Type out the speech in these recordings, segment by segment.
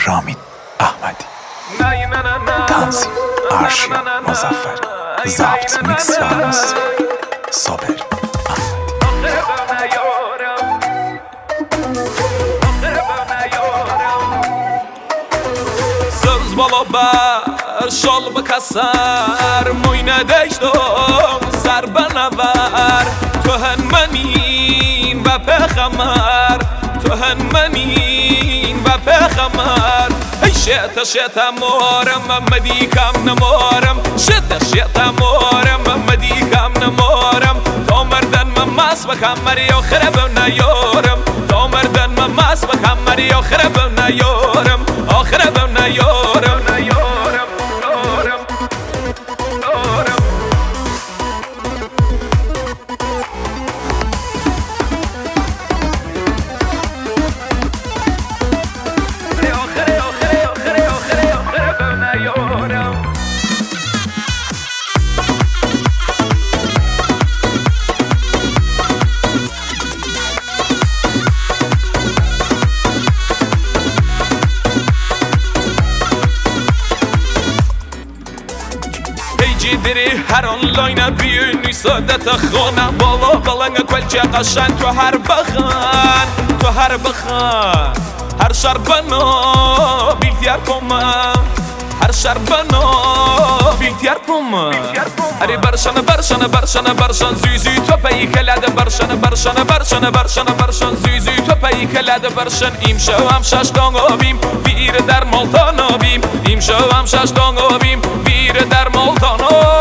رامین احمدی، تنظیم ارشیا مظفری، ضبط میکس و مستری صابر Söz bala bər, şal bəkəsər Moynə dəyişdəm, sərbənə vər Töhənmənin və pəxəmər Töhənmənin və pəxəmər Şətə şətə morəm, məmədikəm nəmorəm Şətə şətə morəm, məmədikəm nəmorəm Ta mərdən məməs və kəməri axirə bönə yorəm Ta mərdən məməs və kəməri axirə bönə yorəm Axirə bönə yorəm جدری هر آنلاین بیونی سادت خانه بالا بلنگ کلچه قشنگ تو هر بخان هر شربنا بیلتیر کمم هر شربنا بیلتیر کمم اری برشن زوزی تو پی کلد برشن زوزی تو پی کلد برشن ایم شوام ششتان آبیم بیر در مالتان آبیم ایم شوام ششتان آبیم بیر در مالتان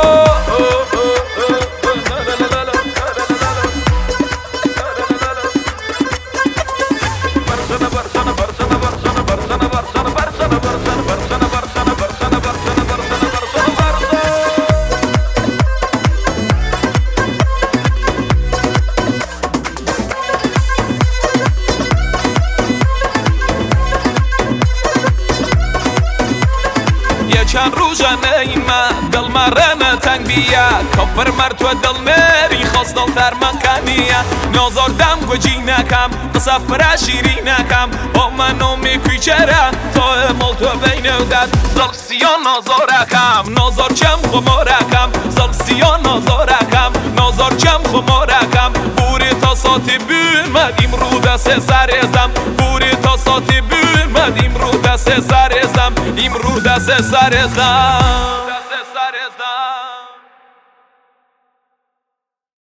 چند روزه نیمه دل مرنه تنگ بیه کفر مرد و دل مری خواست دل تر من کنیه نازاردم و جی نکم قصفره شیری نکم با منو میکوی چره تا امال تو بین دد زل سیان نازار چم خمارکم زل سیان نازار چم خمارکم بوری تا ساتی بیرمد امرو دست سرزم بوری تا ساتی بیرمد امرو دست سرزم امرو دست سرزم